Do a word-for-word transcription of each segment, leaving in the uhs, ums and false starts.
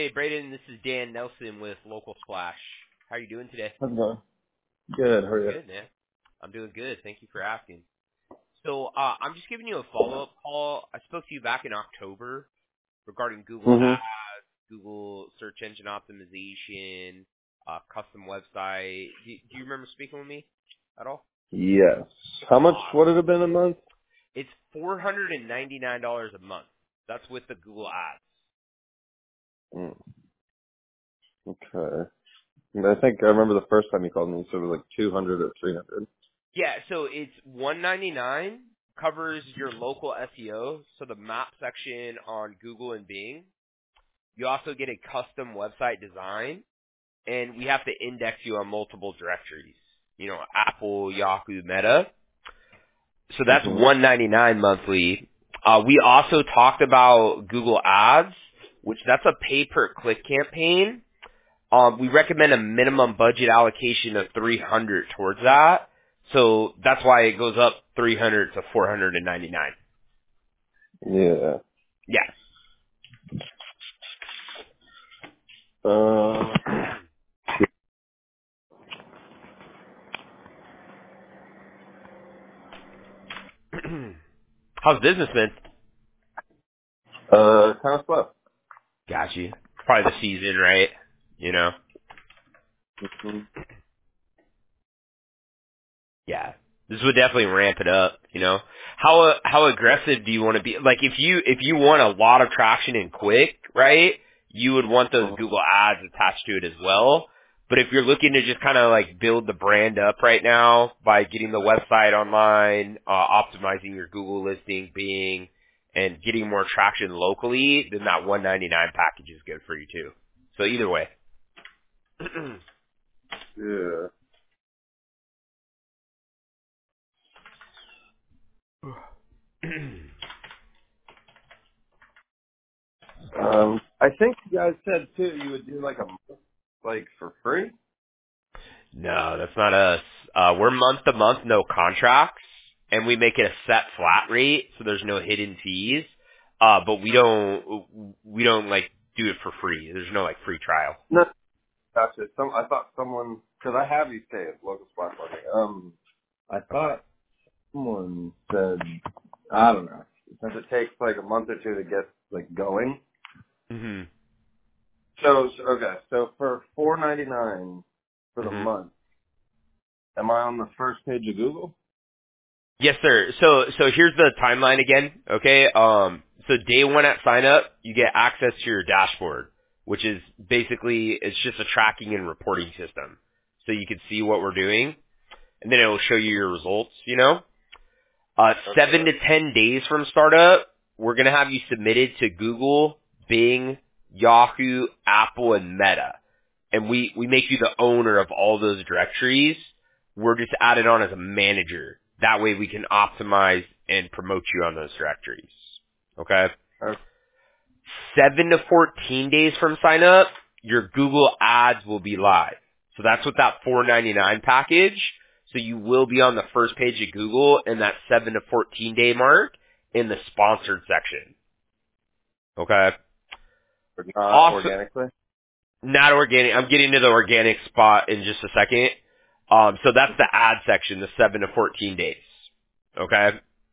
Hey, Braden, this is Dan Nelson with Local Splash. How are you doing today? How's it going? Good. How are you? Good, man. I'm doing good. Thank you for asking. So uh, I'm just giving you a follow-up call. I spoke to you back in October regarding Google Mhm. Ads, Google search engine optimization, uh, custom website. Do, do you remember speaking with me at all? Yes. How much Uh, would it have been a month? it's four hundred ninety-nine dollars a month. That's with the Google Ads. Mm, okay. And I think I remember the first time you called me, so it was like two hundred or three hundred. Yeah, so it's one ninety-nine, covers your local S E O, so the map section on Google and Bing. You also get a custom website design, and we have to index you on multiple directories. You know, Apple, Yahoo, Meta. So that's Mhm. one ninety-nine monthly. Uh, we also talked about Google Ads, which that's a pay per click campaign. Um, we recommend a minimum budget allocation of three hundred towards that. So that's why it goes up three hundred to four hundred ninety-nine. Yeah. Yeah. Uh. How's business been? Uh. Kind of slow. Got you. Probably the season, right? You know? Mhm. Yeah. This would definitely ramp it up, you know? How uh, how aggressive do you want to be? Like if you if you want a lot of traction and quick, right? You would want those Mhm. Google ads attached to it as well. But if you're looking to just kind of like build the brand up right now by getting the website online, uh, optimizing your Google listing, Bing, and getting more traction locally, then that one ninety-nine package is good for you too. So either way. Yeah. Um. I think you guys said too you would do like a month, like for free. No, that's not us. Uh, we're month to month, no contracts, and we make it a set flat rate, so there's no hidden fees. Uh, but we don't, we don't like do it for free. There's no like free trial. No. Gotcha. Some. I thought someone because I have you stay at local spot market. Um. I Okay. thought someone said I don't know. Since it takes like a month or two to get like going. Mhm. So, so okay, so for four ninety nine for the Mhm. month, am I on the first page of Google? Yes, sir. So, so here's the timeline again. Okay. Um. So day one at sign up, you get access to your dashboard, which is basically it's just a tracking and reporting system, so you can see what we're doing, and then it will show you your results. You know. Uh, seven Okay. to ten days from startup, we're going to have you submitted to Google, Bing, Yahoo, Apple, and Meta. And we, we make you the owner of all those directories. We're just added on as a manager. That way we can optimize and promote you on those directories. Okay? Okay. seven to fourteen days from sign up, your Google ads will be live. So that's with that four ninety-nine package. So you will be on the first page of Google in that seven to fourteen day mark in the sponsored section. Okay. Or not Also, organically? not organic. I'm getting to the organic spot in just a second. Um, so that's the ad section, the seven to fourteen days. Okay.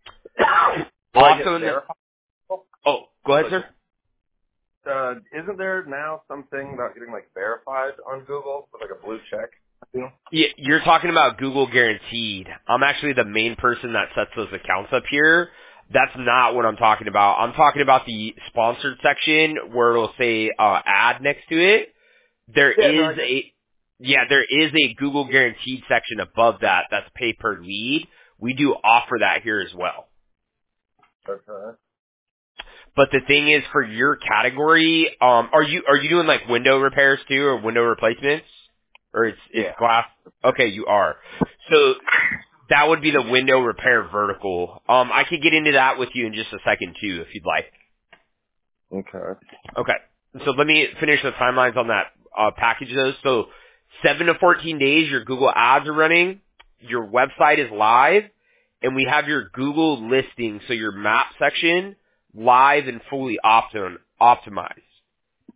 Do I Also get in the, verified? oh, go ahead, Like, sir. uh, isn't there now something about getting like verified on Google with like a blue check? Yeah. Yeah, you're talking about Google Guaranteed. I'm actually the main person that sets those accounts up here. That's not what I'm talking about. I'm talking about the sponsored section where it'll say uh, ad next to it. There Yeah. No, I is get. a yeah, there is a Google Guaranteed section above that. That's pay per lead. We do offer that here as well. Okay. But the thing is, for your category, um, are you are you doing like window repairs too, or window replacements, or it's it's Yeah. glass? Okay, you are. So that would be the window repair vertical. Um, I could get into that with you in just a second too, if you'd like. Okay. Okay. So let me finish the timelines on that uh, package though. So seven to fourteen days, your Google ads are running, your website is live, and we have your Google listing, so your map section live and fully optim- optimized.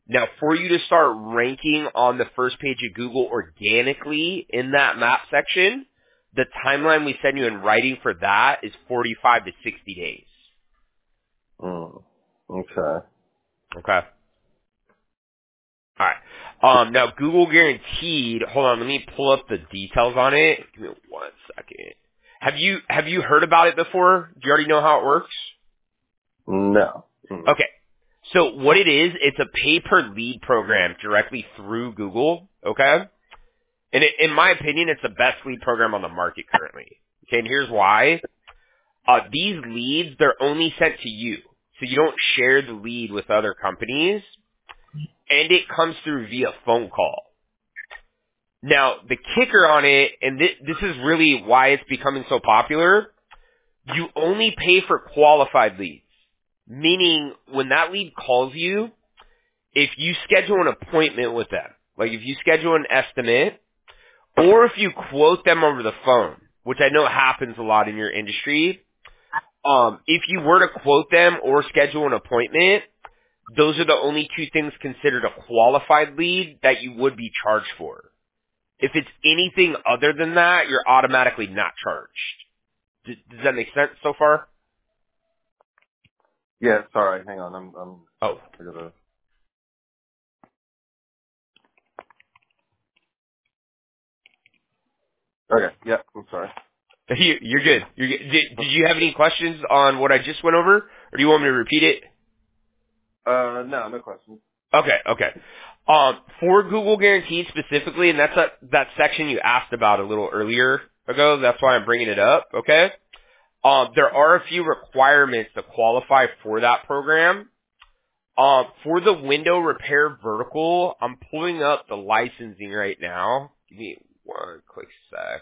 Now, for you to start ranking on the first page of Google organically in that map section, the timeline we send you in writing for that is forty-five to sixty days. Mm. Okay. Okay. All right. Um, now, Google Guaranteed. Hold on, let me pull up the details on it. Give me one second. Have you have you heard about it before? Do you already know how it works? No. Mm. Okay. So what it is, it's a pay-per-lead program directly through Google, okay? And it, in my opinion, it's the best lead program on the market currently. Okay, and here's why. Uh, these leads, they're only sent to you. So you don't share the lead with other companies, and it comes through via phone call. Now, the kicker on it, and this, this is really why it's becoming so popular, you only pay for qualified leads. Meaning, when that lead calls you, if you schedule an appointment with them, like if you schedule an estimate, or if you quote them over the phone, which I know happens a lot in your industry, um, if you were to quote them or schedule an appointment, those are the only two things considered a qualified lead that you would be charged for. If it's anything other than that, you're automatically not charged. Does, does that make sense so far? Yeah. Sorry. Hang on. I'm. I'm. Oh. I gotta. Okay. Yeah. I'm sorry. You- You're good. You're good. Did, did you have any questions on what I just went over, or do you want me to repeat it? Uh. No. No questions. Okay, okay. Um, for Google Guaranteed specifically, and that's that, that section you asked about a little earlier ago, that's why I'm bringing it up, okay? Um, there are a few requirements to qualify for that program. Um, for the window repair vertical, I'm pulling up the licensing right now. Give me one quick sec.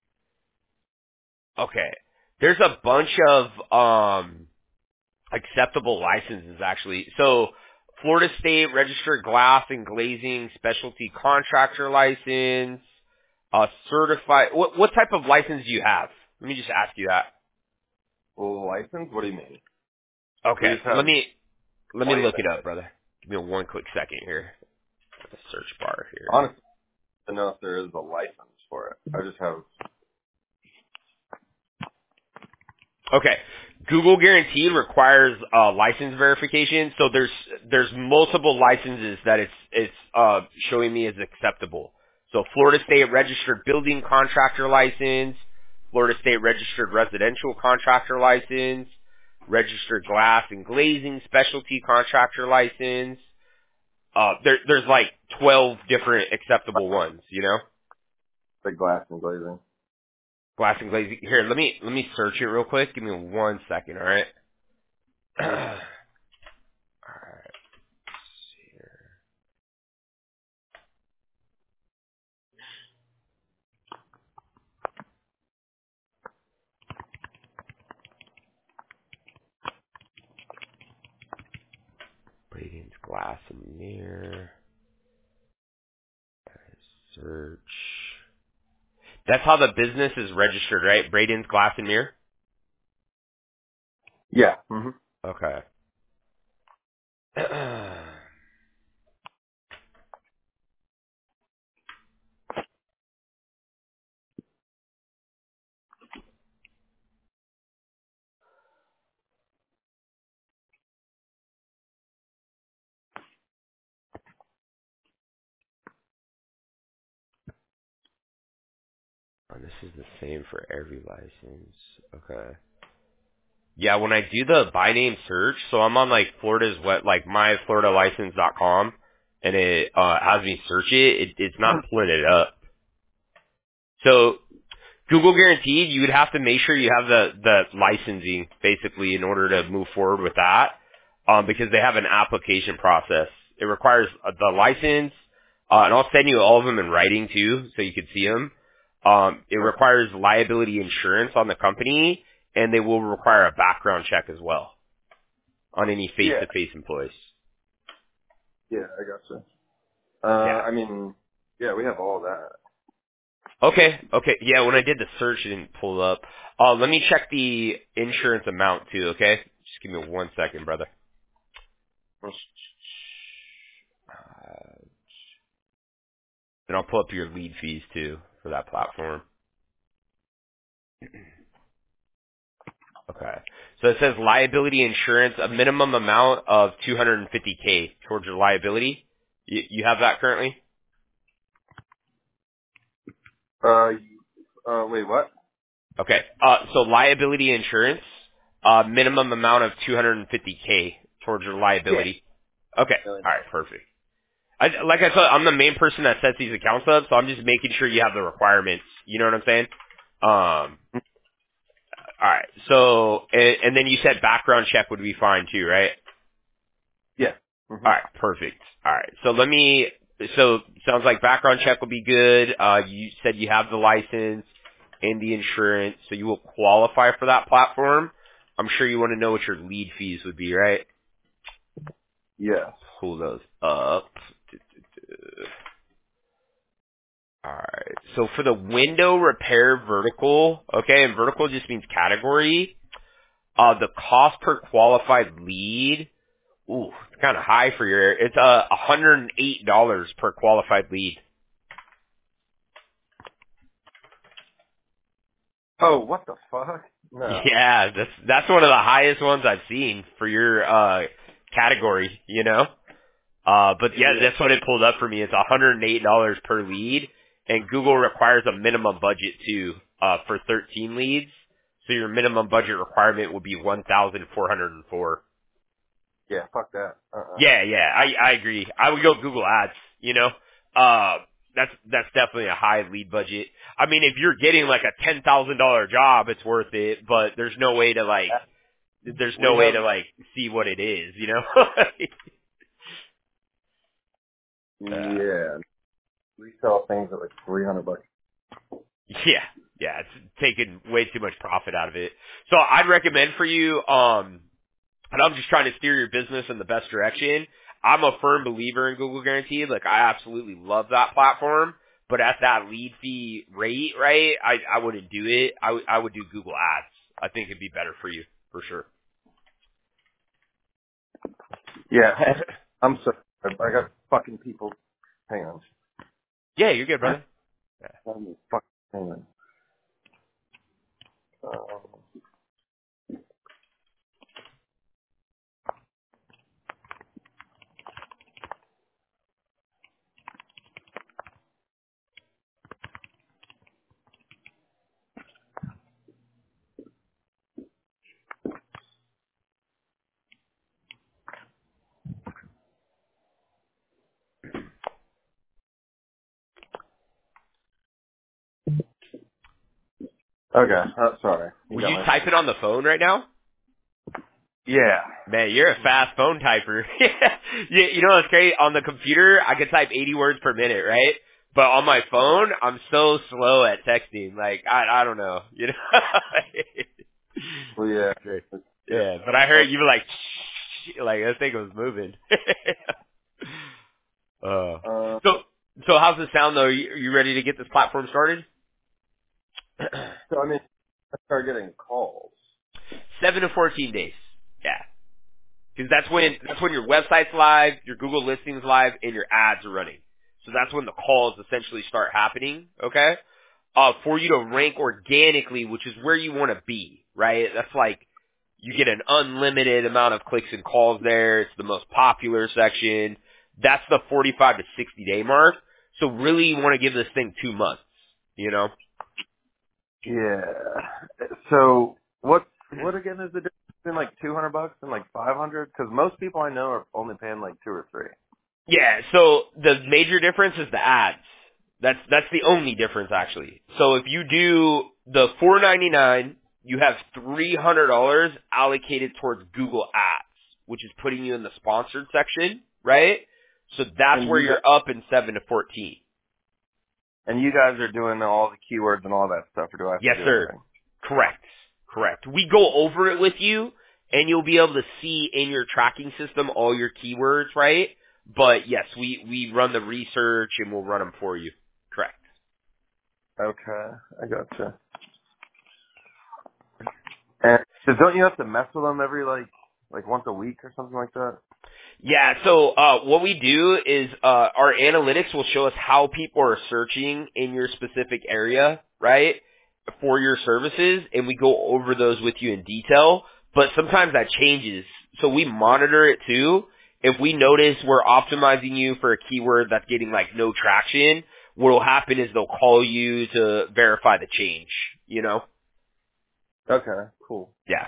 Okay. There's a bunch of um, acceptable licenses, actually. So, Florida State Registered Glass and Glazing Specialty Contractor License, uh, certified. What, what type of license do you have? Let me just ask you that. Well, license? What do you mean? We Okay. just have Let me let me plain look it up, license. brother. Give me one quick second here. The search bar here. Honestly, I don't know if there is a license for it. I just have. Okay. Google Guaranteed requires uh, license verification, so there's there's multiple licenses that it's it's uh, showing me as acceptable. So Florida State Registered Building Contractor License, Florida State Registered Residential Contractor License, Registered Glass and Glazing Specialty Contractor License. Uh, there, there's like twelve different acceptable ones, you know? The glass and glazing. Glass and glazing. Here, let me let me search it real quick. Give me one second, all right? all right. Let's see here. Radiance Glass and Mirror. Search. That's how the business is registered, right? Braden's Glass and Mirror? Yeah. hmm Okay. Oh, this is the same for every license. Okay. Yeah, when I do the by name search, so I'm on like Florida's what like my florida license dot com, and it uh has me search it, it it's not pulling it up. So Google Guaranteed, you would have to make sure you have the the licensing basically in order to move forward with that, um, because they have an application process. It requires uh, the license, uh, and I'll send you all of them in writing too, so you can see them. Um, it requires liability insurance on the company, and they will require a background check as well on any Yeah. face-to-face employees. Yeah. I gotcha. Uh, Yeah. I mean, yeah, we have all that. Okay, okay. Yeah, when I did the search, it didn't pull up. Uh, let me check the insurance amount too, okay? Just give me one second, brother. Uh, then I'll pull up your lead fees too for that platform. Okay. So it says liability insurance, a minimum amount of two hundred fifty K towards your liability. You, you have that currently? Uh, uh, wait, what? Okay. Uh, so liability insurance, uh, minimum amount of two hundred fifty K towards your Yeah. liability. Okay. Really? All right. Perfect. I, like I said, I'm the main person that sets these accounts up, so I'm just making sure you have the requirements. You know what I'm saying? Um, all right. So, and, and then you said background check would be fine too, right? Yeah. hmm All right. Perfect. All right. So let me. So sounds like background check will be good. Uh, you said you have the license and the insurance, so you will qualify for that platform. I'm sure you want to know what your lead fees would be, right? Yes. Pull those up. Alright, so for the window repair vertical, okay, and vertical just means category, uh, the cost per qualified lead, ooh, it's kind of high for your, it's uh, one hundred eight dollars per qualified lead. Oh, what the fuck? No. Yeah, that's, that's one of the highest ones I've seen for your, uh, category, you know? Uh, but yeah, Yeah. that's what it pulled up for me. It's one hundred eight dollars per lead, and Google requires a minimum budget too, uh, for thirteen leads. So your minimum budget requirement would be one thousand four hundred four. Yeah, fuck that. Uh-uh. Yeah, yeah, I, I agree. I would go Google Ads, you know? Uh, that's, that's definitely a high lead budget. I mean, if you're getting like a ten thousand dollars job, it's worth it, but there's no way to like, there's We no way have, to like see what it is, you know? uh, yeah. We sell things at like three hundred bucks. Yeah, yeah, it's taking way too much profit out of it. So I'd recommend for you, um, and I'm just trying to steer your business in the best direction. I'm a firm believer in Google Guaranteed. Like, I absolutely love that platform. But at that lead fee rate, right, I, I wouldn't do it. I would I would do Google Ads. I think it'd be better for you, for sure. Yeah. I'm sorry. I got fucking people. Hang on. Yeah, you're good, brother. Yeah. Let me fuck. Hang on. Um, okay. Oh, sorry. You Were got you my. typing on the phone right now? Yeah. Man, you're a fast phone typer. you, you know what's great? On the computer, I can type eighty words per minute, right? But on my phone, I'm so slow at texting. Like, I I don't know. You know? Well, yeah. It's great. Yeah. Yeah, but I Uh, heard you were like, like, that thing was moving. uh, uh, so, so how's it sound though? You, you ready to get this platform started? so I mean, I start getting calls. Seven to fourteen days. Yeah. Because that's when that's when your website's live, your Google listings live, and your ads are running. So that's when the calls essentially start happening. Okay, uh, for you to rank organically, which is where you want to be, right? That's like you get an unlimited amount of clicks and calls there. It's the most popular section. That's the forty-five to sixty day mark. So really, you want to give this thing two months. You know. Yeah. So what? What again is the difference between like two hundred bucks and like five hundred? Because most people I know are only paying like two or three. Yeah, so the major difference is the ads. That's that's the only difference actually. So if you do the four ninety-nine, you have three hundred dollars allocated towards Google Ads, which is putting you in the sponsored section, right? So that's And where you you're guys, up in seven to fourteen. and you guys are doing all the keywords and all that stuff, or do I have to Yes, do sir. anything? Correct. Correct. We go over it with you, and you'll be able to see in your tracking system all your keywords, right? But yes, we, we run the research and we'll run them for you. Correct. Okay, I gotcha. And so don't you have to mess with them every like like once a week or something like that? Yeah, so uh, what we do is uh, our analytics will show us how people are searching in your specific area, right, for your services, and we go over those with you in detail. But sometimes that changes, so we monitor it too. If we notice we're optimizing you for a keyword that's getting like no traction, what will happen is they'll call you to verify the change. You know? Okay, cool. Yeah.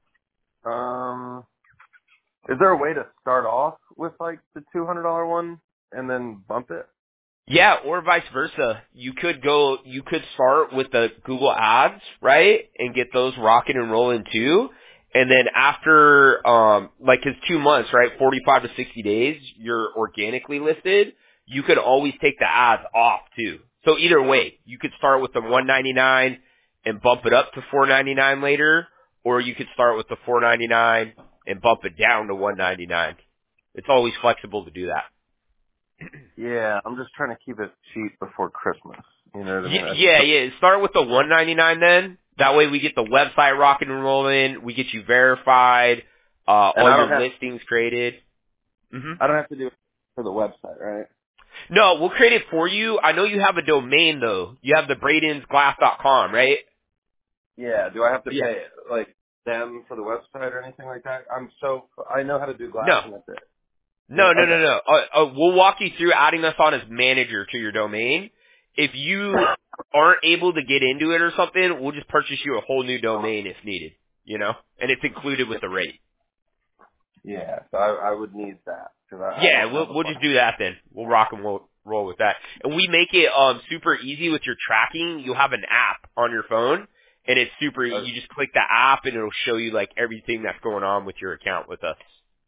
Um, is there a way to start off with like the two hundred dollar one and then bump it? Yeah, or vice versa. You could go, you could start with the Google ads, right? And get those rocking and rolling too. And then after, um, like his two months, right? forty-five to sixty days, you're organically listed. You could always take the ads off too. So either way, you could start with the one ninety-nine and bump it up to four ninety-nine later, or you could start with the four ninety-nine and bump it down to one ninety-nine. It's always flexible to do that. Yeah, I'm just trying to keep it cheap before Christmas. You know what I mean? Y- I, Yeah, yeah. Start with the one ninety-nine then. That way we get the website rocking and rolling. We get you verified. Uh, and all I don't your have listings created. hmm I don't have to do it for the website, right? No, we'll create it for you. I know you have a domain though. You have the bradens glass dot com, right? Yeah. Do I have to Yeah. pay like them for the website or anything like that? I'm so I know how to do glass No. and that's it. Yeah. No, no, no, Okay. no. Uh, uh, we'll walk you through adding us on as manager to your domain. If you aren't able to get into it or something, we'll just purchase you a whole new domain if needed, you know? And it's included with the rate. Yeah. So I, I would need that because I, I Yeah, don't have we'll a we'll bunch. just do that then. We'll rock and roll, roll with that. And we make it um super easy with your tracking. You'll have an app on your phone, and it's super. Uh, You just click the app, and it'll show you like everything that's going on with your account with us.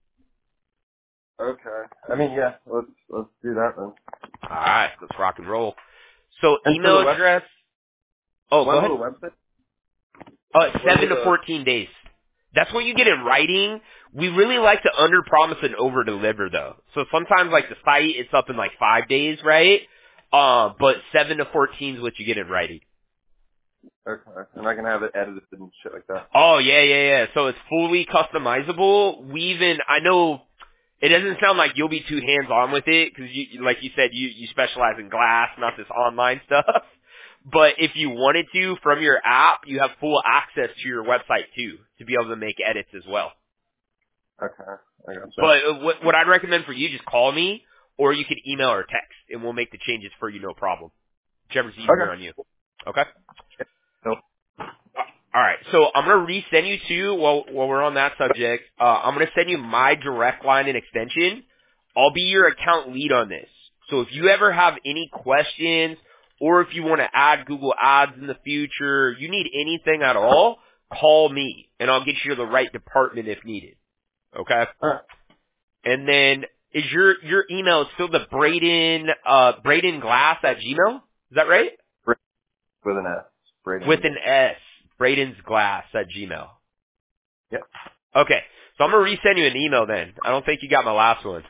okay. I mean, yeah. Let's let's do that then. All right, let's rock and roll. So And for the email web, address. Oh, go when ahead. will the website? Uh, When will seven to the? fourteen days. That's what you get in writing. We really like to under promise and over deliver though. So sometimes like the site, it's up in like five days, right? Uh, but seven to fourteen is what you get in writing. Okay. And I can have it edited and shit like that. Oh yeah, yeah, yeah. So it's fully customizable. We even, I know it doesn't sound like you'll be too hands on with it because you, like you said, you you specialize in glass, not this online stuff. But if you wanted to, from your app, you have full access to your website too, to be able to make edits as well. Okay. I got that. But uh, what, what I'd recommend for you, just call me, or you can email or text, and we'll make the changes for you, no problem. Whichever's easier Okay. on you. Okay? So, All right, so I'm gonna resend you to while while we're on that subject. Uh, I'm gonna send you my direct line and extension. I'll be your account lead on this. So if you ever have any questions, or if you want to add Google Ads in the future, you need anything at all, call me, and I'll get you to the right department if needed. Okay? all right. And then is your your email still the Braden uh Braden Glass at Gmail? Is that right? With an S. Braden. With an S. Braden's Glass at Gmail. Yep. Okay. So I'm gonna resend you an email then. I don't think you got my last one.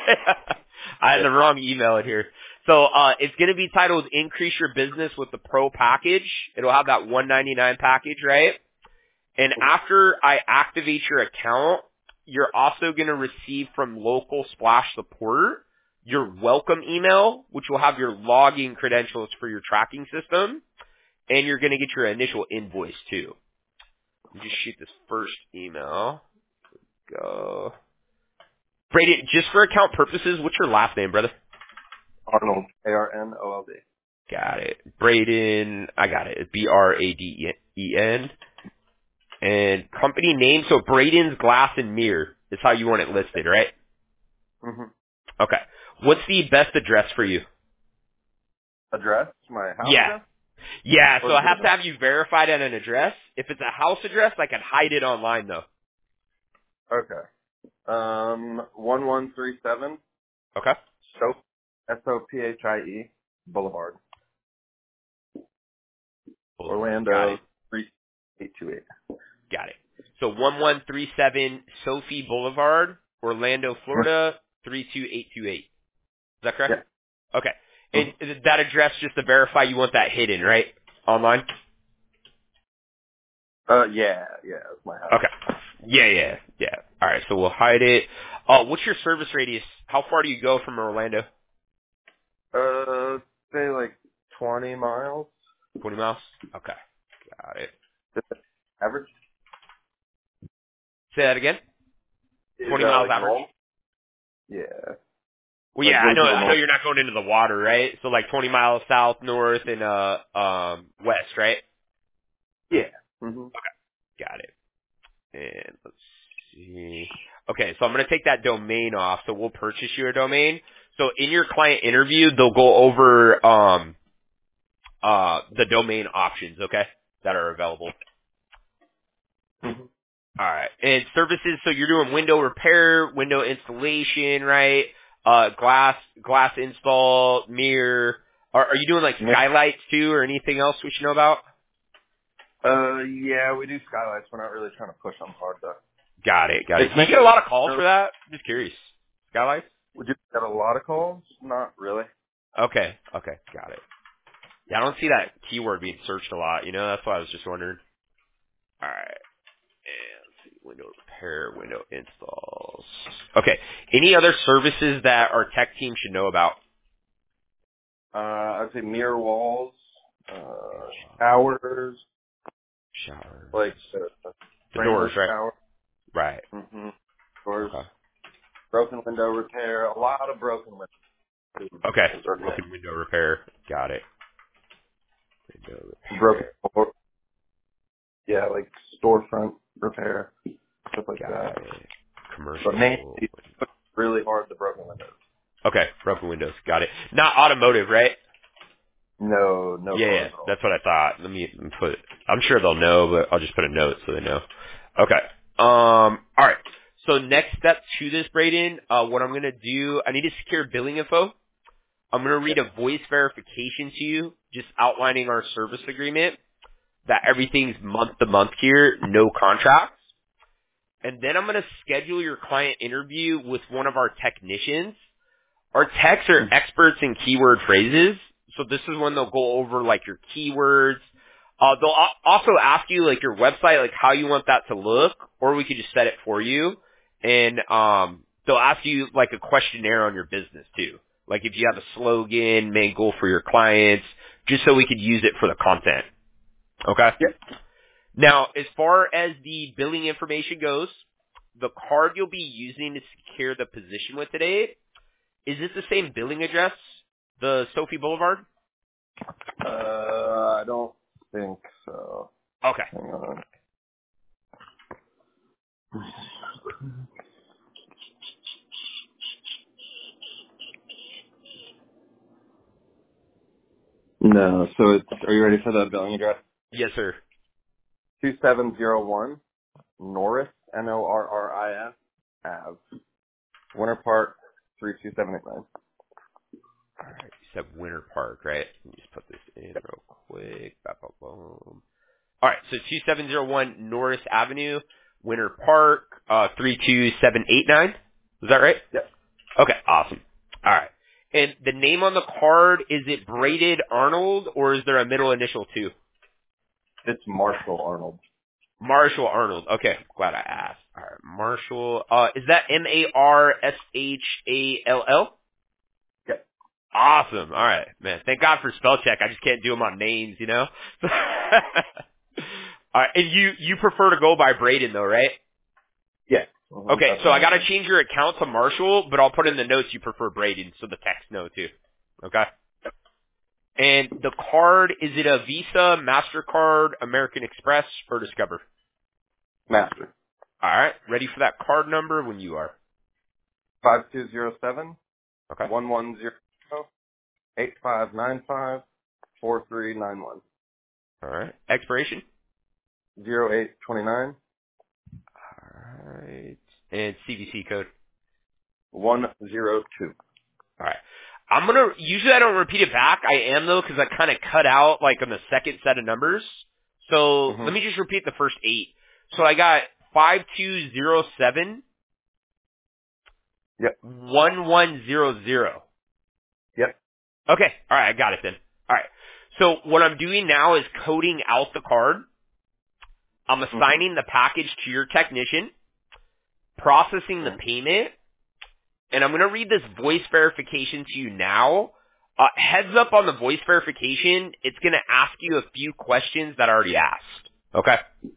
I had Yeah. the wrong email in here. So uh it's gonna be titled Increase Your Business with the Pro package. It'll have that one ninety-nine package, right? And after I activate your account, you're also gonna receive from local Splash support your welcome email, which will have your login credentials for your tracking system, and you're gonna get your initial invoice too. Let me just shoot this first email. Go. Brady, just for account purposes, what's your last name, brother? Arnold. A R N O L D. Got it. Braden, I got it. It's B R A D E N. And company name, so Braden's Glass and Mirror is how you want it listed, right? Mm-hmm. Okay. What's the best address for you? Address? My house Yeah. address? Yeah, Or so the I have to business? have you verified at an address. If it's a house address, I can hide it online, though. Okay. Um, one one three seven Okay? Soap, S O P H I E, Boulevard, Got Orlando, it. three eight two eight. Got it. So one one three seven Sophie Boulevard, Orlando, Florida, three two eight two eight. Is that correct? Yeah. Okay. And is that address, just to verify, you want that hidden, right? Online? Uh, yeah, yeah, it's my house. Okay. Yeah, yeah, yeah. All right. so we'll hide it. Uh, what's your service radius? How far do you go from Orlando? Uh, say like twenty miles. twenty miles? Okay. Got it. Average? Say that again? Is twenty that miles like average? normal? Yeah. Well, Like yeah, what I do know, people I know know? you're not going into the water, right? So like twenty miles south, north, and, uh, um, west, right? Yeah. hmm Got it. And let's see. Okay, so I'm going to take that domain off, so we'll purchase you a domain. So in your client interview, they'll go over, um, uh, the domain options, okay, that are available. hmm All right. And services, so you're doing window repair, window installation, right? Uh, glass, glass install, mirror. Are, are you doing like skylights too or anything else we should know about? Uh, yeah, we do skylights. We're not really trying to push them hard though. Got it, got it. It's Do you nice. get a lot of calls for that? Just curious. Skylights? Would you get a lot of calls? Not really. Okay, okay, got it. Yeah, I don't see that keyword being searched a lot, you know, that's why I was just wondering. Alright, and let's see, window repair, window installs. Okay, any other services that our tech team should know about? Uh, I'd say mirror walls, uh, showers, Showers. like uh, The doors, frameless right? shower. Right. hmm Doors, Okay. broken window repair, a lot of broken windows. Okay, Is our thing. broken window repair. Got it. Window Broken repair. door, yeah, like storefront repair, stuff like that. Got it. But mainly, Commercial. it's really hard the broken windows. Okay, broken windows. Got it. Not automotive, right? No, no Yeah, yeah, cars at all. that's what I thought. Let me, let me put. I'm sure they'll know, but I'll just put a note so they know. Okay. Um. All right. So next step to this, Braden. Uh, what I'm gonna do, I need to secure billing info. I'm gonna read Yeah. a voice verification to you, just outlining our service agreement, that everything's month to month here, no contracts. And then I'm gonna schedule your client interview with one of our technicians. Our techs are experts in keyword phrases, so this is when they'll go over like your keywords. Uh, they'll al- also ask you like your website, like how you want that to look, or we could just set it for you. And um, they'll ask you like a questionnaire on your business too, like if you have a slogan, main goal for your clients, just so we could use it for the content. Okay. Yeah. Now, as far as the billing information goes, the card you'll be using to secure the position with today. Is it the same billing address, the Sophie Boulevard? Uh, I don't think so. Okay. Hang on. No, so it's, are you ready for the billing address? Yes, sir. two seven zero one Norris, N O R R I S, Ave, Winter Park, three two seven eight nine. All right. You said Winter Park, right? Let me just put this in real quick. Ba, ba, boom. All right. So two seven zero one Norris Avenue, Winter Park, uh, three two seven eight nine. Is that right? Yep. Okay. Awesome. All right. And the name on the card, is it Braided Arnold, or is there a middle initial too? It's Marshall Arnold. Marshall Arnold. Okay, glad I asked. All right, Marshall. Uh, is that M A R S H A L L? Yep. Awesome. All right, man. Thank God for spell check. I just can't do them on names, you know. All right, and you you prefer to go by Braden though, right? Yeah. Mm-hmm. Okay, That's so I fine. got to change your account to Marshall, but I'll put in the notes you prefer Braden, so the text know too. Okay. And the card, is it a Visa, MasterCard, American Express, or Discover? Master. All right, ready for that card number when you are. five two zero seven Okay. one one zero eight five nine five four three nine one All right. Expiration. zero eight two nine All right. And C V C code. one zero two. All right. I'm gonna. Usually I don't repeat it back. I am though because I kind of cut out like on the second set of numbers. So Mm-hmm. let me just repeat the first eight. So I got five two zero seven Yep. one one zero zero. Yep. Okay. All right. I got it then. All right. So what I'm doing now is coding out the card. I'm Mm-hmm. assigning the package to your technician. processing the payment, and I'm going to read this voice verification to you now. Uh, heads up on the voice verification, it's going to ask you a few questions that I already asked. Okay?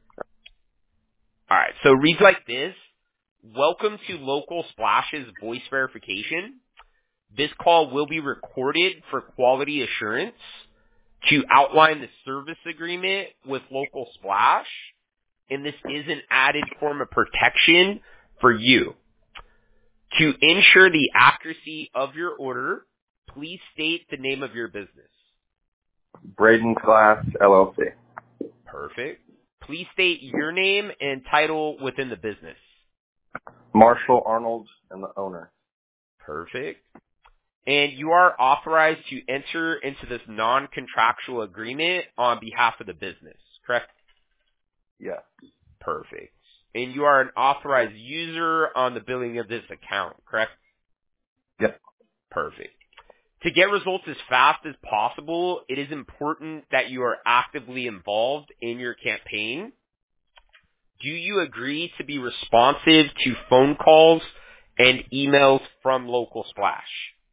All right, so it reads like this. Welcome to Local Splash's voice verification. This call will be recorded for quality assurance to outline the service agreement with Local Splash, and this is an added form of protection for you. To ensure the accuracy of your order, please state the name of your business. Braden's Glass, L L C. Perfect. Please state your name and title within the business. Marshall Arnold and the owner. Perfect. And you are authorized to enter into this non-contractual agreement on behalf of the business, correct? Yes. Perfect. And you are an authorized user on the billing of this account, correct? Yep. Perfect. To get results as fast as possible, it is important that you are actively involved in your campaign. Do you agree to be responsive to phone calls and emails from Local Splash?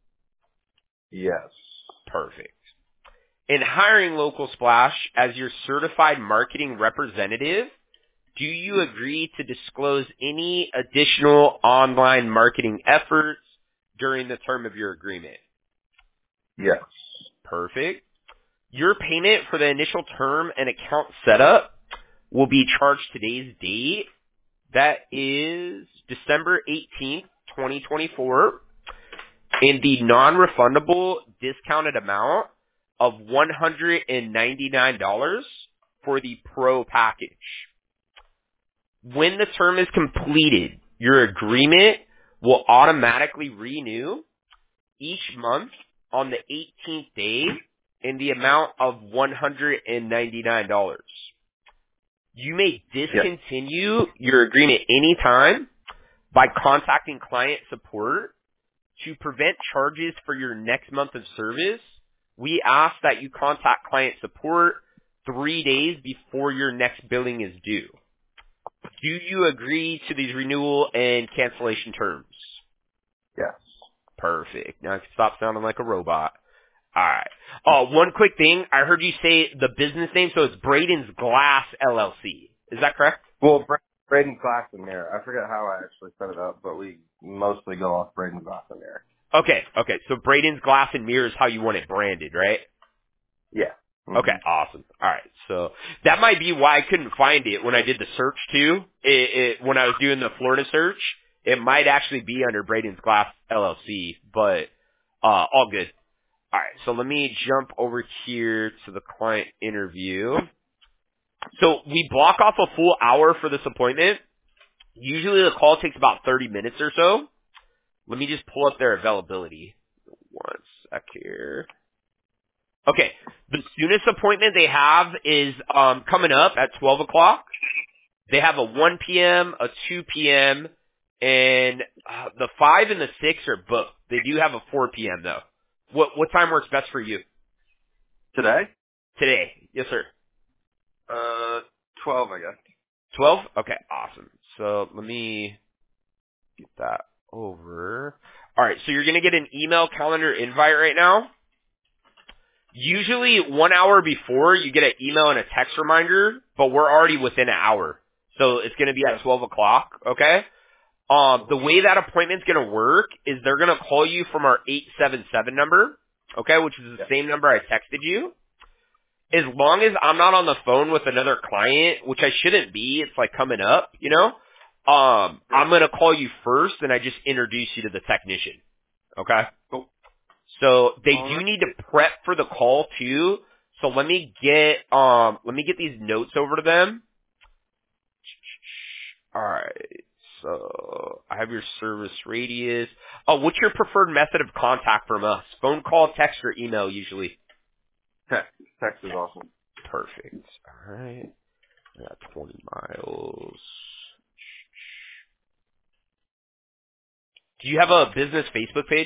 Yes. Perfect. In hiring Local Splash as your certified marketing representative, do you agree to disclose any additional online marketing efforts during the term of your agreement? Yes. Perfect. Your payment for the initial term and account setup will be charged today's date. That is December eighteenth, twenty twenty-four, in the non-refundable discounted amount of one hundred ninety-nine dollars for the Pro package. When the term is completed, your agreement will automatically renew each month on the eighteenth day in the amount of one hundred ninety-nine dollars. You may discontinue your agreement anytime by contacting client support. To prevent charges for your next month of service, we ask that you contact client support three days before your next billing is due. Do you agree to these renewal and cancellation terms? Yes. Perfect. Now I can stop sounding like a robot. All right. Oh, one quick thing. I heard you say the business name, so it's Braden's Glass L L C. Is that correct? Well, Bra- Braden's Glass and Mirror. I forget how I actually set it up, but we mostly go off Braden's Glass and Mirror. Okay. Okay. So Braden's Glass and Mirror is how you want it branded, right? Yeah. Mm-hmm. Okay, awesome. All right, so that might be why I couldn't find it when I did the search too. It, it when I was doing the Florida search, it might actually be under Braden's Glass L L C, but uh, all good. All right, so let me jump over here to the client interview. So we block off a full hour for this appointment. Usually the call takes about thirty minutes or so. Let me just pull up their availability. One sec here. Okay, the soonest appointment they have is um, coming up at twelve o'clock. They have a one p.m., a two p.m., and uh, the five and the six are booked. They do have a four p.m. though. What what time works best for you? Today? Today. Yes, sir. Uh, twelve, I guess. twelve? Okay, awesome. So let me get that over. All right, so you're going to get an email calendar invite right now. Usually one hour before, you get an email and a text reminder, but we're already within an hour. So it's going to be at twelve o'clock, okay? Um, the way that appointment's going to work is they're going to call you from our eight seven seven number, okay, which is the Yeah. same number I texted you. As long as I'm not on the phone with another client, which I shouldn't be, it's like coming up, you know, um, I'm going to call you first and I just introduce you to the technician, okay? Cool. So they All do right. need to prep for the call too. So let me get um let me get these notes over to them. All right. So I have your service radius. Oh, what's your preferred method of contact from us? Phone call, text, or email usually? Text. Text is awesome. Perfect. All right. I got twenty miles. Do you have a business Facebook page?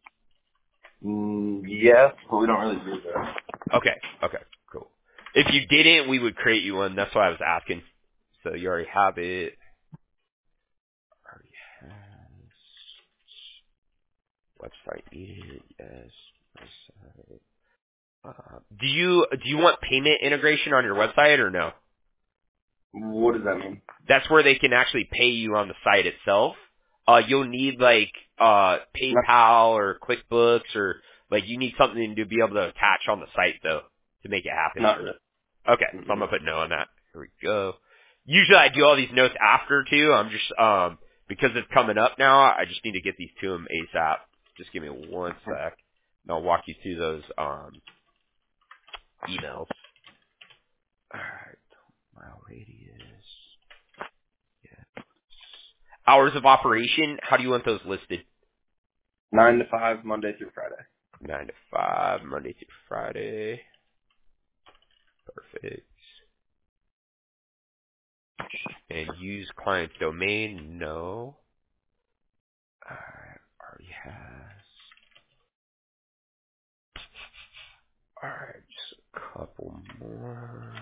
Mm, yes, but we don't really do that. Okay. Okay. Cool. If you didn't, we would create you one. That's why I was asking. So you already have it. Already Website needed. Yes. Website. Uh, do you do you want payment integration on your website or no? What does that mean? That's where they can actually pay you on the site itself. Uh, you'll need like uh PayPal or QuickBooks or like you need something to be able to attach on the site though to make it happen. Not really. Okay, so I'm gonna put no on that. Here we go. Usually I do all these notes after too. I'm just um because it's coming up now. I just need to get these to them ASAP. Just give me one sec, and I'll walk you through those um emails. All right, mile radius. Yeah. Hours of operation. How do you want those listed? Nine to five, Monday through Friday. Nine to five, Monday through Friday. Perfect. And use client domain. No. Alright, already has. Alright, just a couple more.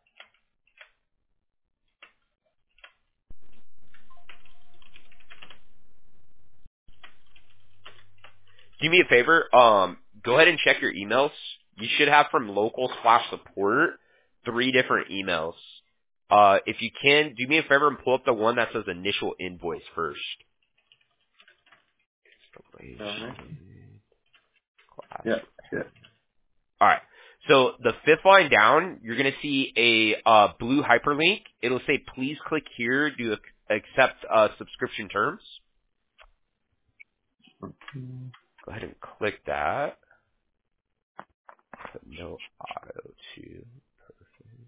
Do me a favor, um, go ahead and check your emails. You should have from local slash support three different emails. Uh, if you can, do me a favor and pull up the one that says initial invoice first. Yeah, yeah. Alright. So the fifth line down, you're going to see a uh, blue hyperlink. It'll say, please click here to ac- accept uh, subscription terms. Go ahead and click that. Put no auto to. Perfect.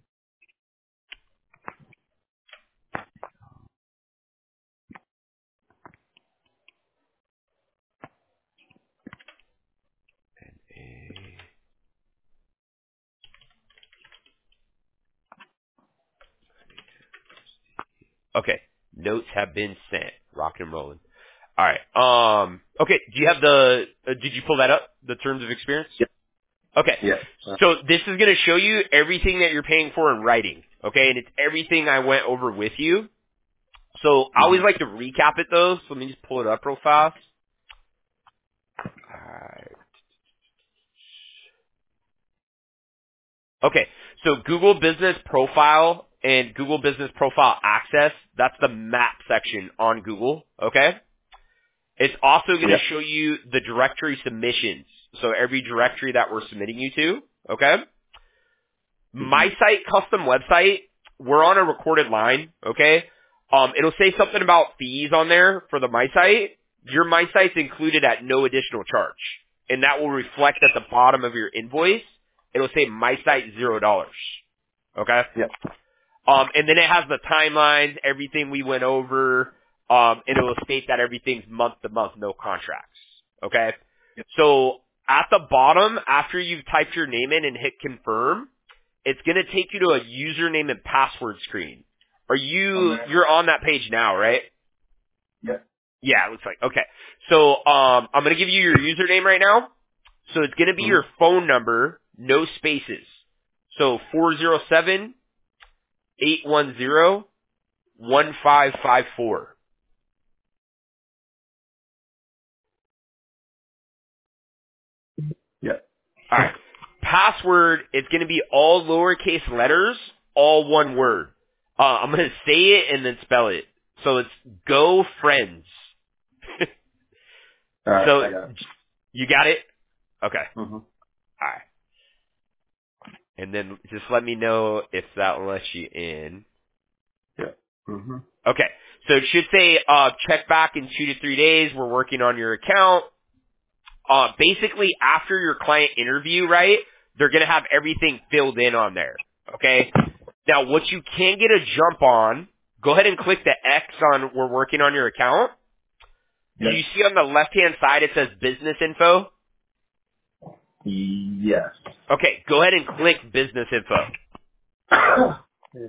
And a. Okay. Notes have been sent. Rock and rolling. All right. Um. Okay. Do you have the? Uh, did you pull that up? The terms of experience. Yeah. Okay. Yeah. So this is going to show you everything that you're paying for in writing. Okay, and it's everything I went over with you. So I always like to recap it though. So let me just pull it up real fast. All right. Okay. So Google Business Profile and Google Business Profile Access. That's the map section on Google. Okay. It's also going to Yeah. show you the directory submissions. So every directory that we're submitting you to, okay? My site custom website, we're on a recorded line, okay? Um, it'll say something about fees on there for the My Site. Your My Site's included at no additional charge. And that will reflect at the bottom of your invoice. It'll say My Site zero dollars. Okay? Yeah. Um, and then it has the timelines, everything we went over, um, and it will state that everything's month to month, no contracts. Okay? Yep. So at the bottom, after you've typed your name in and hit confirm, it's going to take you to a username and password screen. Are you, Okay. you're on that page now, right? Yeah. Yeah, it looks like. Okay. So, um, I'm going to give you your username right now. So it's going to be Mhm. your phone number, no spaces. So four zero seven, eight one zero, one five five four. Yeah. All right. Password, it's going to be all lowercase letters, all one word. Uh, I'm going to say it and then spell it. So it's Go Friends. All right. So I got it. you got it? Okay. Mhm. All right. And then just let me know if that lets you in. Yeah. Mhm. Okay. So it should say, uh, check back in two to three days. We're working on your account. Uh, basically after your client interview, right, they're going to have everything filled in on there. Okay. Now what you can get a jump on, go ahead and click the X on we're working on your account. Do Yes. you see on the left hand side it says business info? Yes. Okay. Go ahead and click business info. Yeah.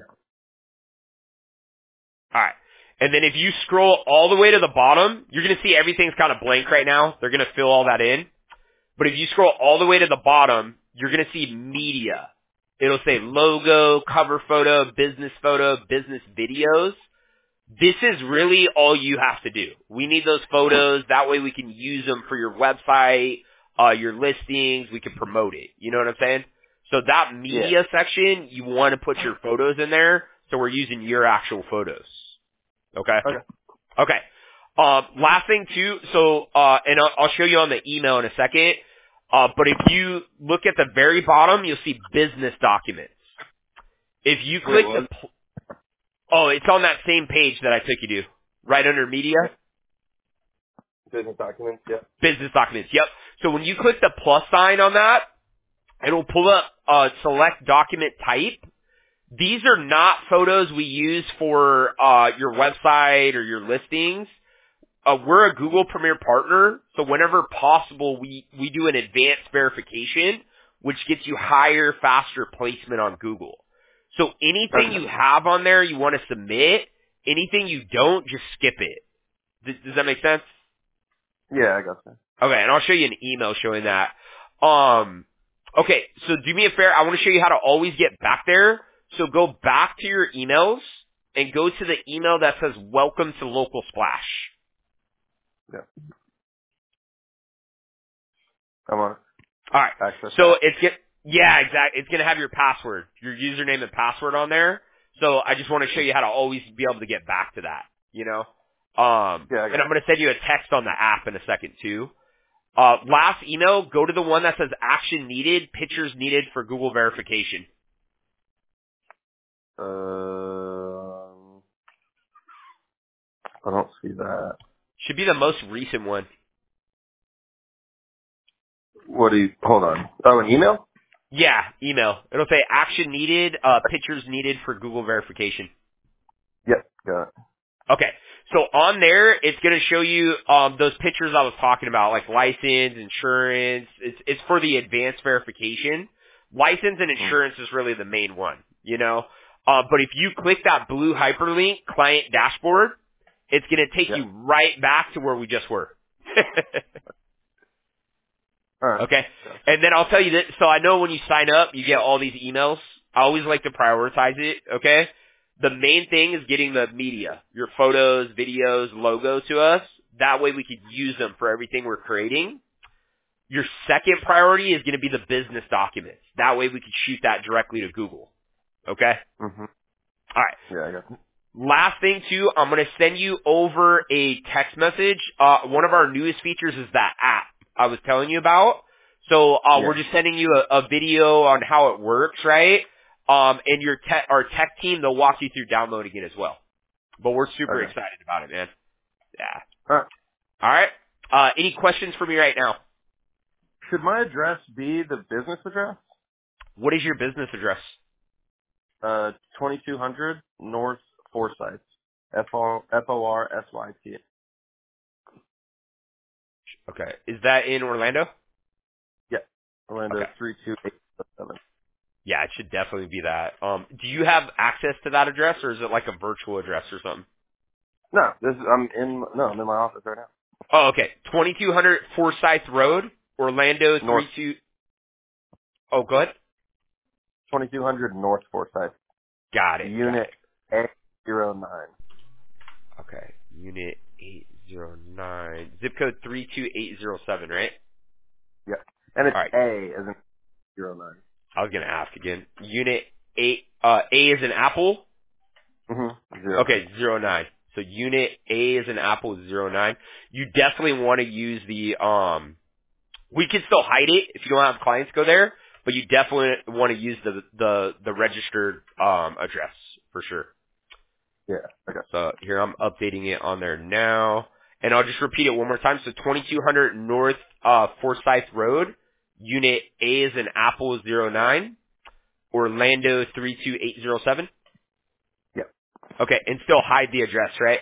Alright. And then if you scroll all the way to the bottom, you're going to see everything's kind of blank right now. They're going to fill all that in. But if you scroll all the way to the bottom, you're going to see media. It'll say logo, cover photo, business photo, business videos. This is really all you have to do. We need those photos. That way we can use them for your website, uh, your listings. We can promote it. You know what I'm saying? So that media Yeah. section, you want to put your photos in there. So we're using your actual photos. Okay? Okay. Okay. Um, last thing too, so, uh, and I'll, I'll show you on the email in a second, uh, but if you look at the very bottom, you'll see business documents. If you Wait, click the, what? pl- oh, it's on that same page that I took you to, right under media, Business documents. Yeah. business documents, yep. So when you click the plus sign on that, it'll pull up, uh, select document type. These are not photos we use for, uh, your website or your listings. Uh, we're a Google Premier partner, so whenever possible, we, we do an advanced verification, which gets you higher, faster placement on Google. So anything Okay. you have on there you want to submit, anything you don't, just skip it. Does, does that make sense? Yeah, I got that. Okay, and I'll show you an email showing that. Um, okay, so do me a favor. I want to show you how to always get back there. So go back to your emails and go to the email that says "Welcome to Local Splash." Yeah. I'm on it. All right. Access So that. it's get yeah, exactly. It's gonna have your password, your username and password on there. So I just want to show you how to always be able to get back to that. You know. Um, Yeah, I and got I'm gonna send you a text on the app in a second too. Uh, last email, go to the one that says action needed, pictures needed for Google verification. it. Um, I don't see that. Should be the most recent one. What do you, hold on. Oh, an email? Yeah, email. It'll say action needed, uh, pictures needed for Google verification. Yep, got it. Okay. So on there, it's going to show you um, those pictures I was talking about, like license, insurance. It's it's for the advanced verification. License and Mm. insurance is really the main one, you know. Uh, but if you click that blue hyperlink, client dashboard, it's going to take Yeah. you right back to where we just were. All right. Okay. Gotcha. And then I'll tell you that, so I know when you sign up, you get all these emails. I always like to prioritize it, okay? The main thing is getting the media, your photos, videos, logo to us. That way we could use them for everything we're creating. Your second priority is going to be the business documents. That way we could shoot that directly to Google. Okay? Mm-hmm. All right. Yeah, I got it. Last thing too, I'm going to send you over a text message. Uh, one of our newest features is that app I was telling you about. So uh, we're Yeah. just sending you a, a video on how it works, right? Um, and your te- our tech team, they'll walk you through downloading it as well. But we're super Okay. excited about it, man. Yeah. All right. All right. Uh, any questions for me right now? Should my address be the business address? What is your business address? Uh, twenty-two hundred North Forsyth. F O F O R S Y T. Okay. Is that in Orlando? Yeah. Orlando Okay. three two eight seven. Yeah, it should definitely be that. Um, do you have access to that address, or is it like a virtual address or something? No, this is, I'm in, no, I'm in my office right now. Oh, okay. twenty-two hundred Forsyth Road, Orlando North, three two. Oh, go ahead. twenty-two hundred North Forsyth. Got it. Got Unit it. eight zero nine. Okay. Unit eight zero nine. Zip code three two eight zero seven, right? Yeah. And it's All right. A as in zero nine. I was gonna ask again. Unit eight. Uh, A is an apple. Mm-hmm. Zero nine. Okay, zero nine. So unit A is an apple zero nine. You definitely want to use the um. We can still hide it if you don't have clients go there, but you definitely want to use the the the registered um address for sure. Yeah. Okay. So here I'm updating it on there now, and I'll just repeat it one more time. So twenty-two hundred North uh, Forsyth Road, Unit A is an Apple zero nine, Orlando three two eight zero seven. Yeah. Okay, and still hide the address, right?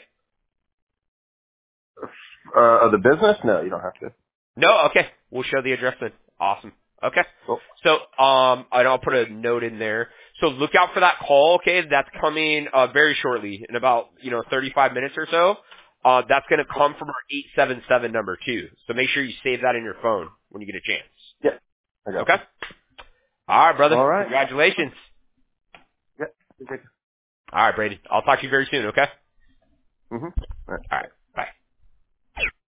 Uh, of the business? No, you don't have to. No, okay. We'll show the address then. Awesome. Okay. Cool. So, um, and I'll put a note in there. So look out for that call, okay? That's coming, uh, very shortly, in about, you know, thirty-five minutes or so. Uh, that's gonna come from our eight seven seven number too. So make sure you save that in your phone when you get a chance. Yeah. I got Okay? Alright, brother. All right. Congratulations. Yeah. Okay. Alright, Brady. I'll talk to you very soon, okay? Mm-hmm. All right.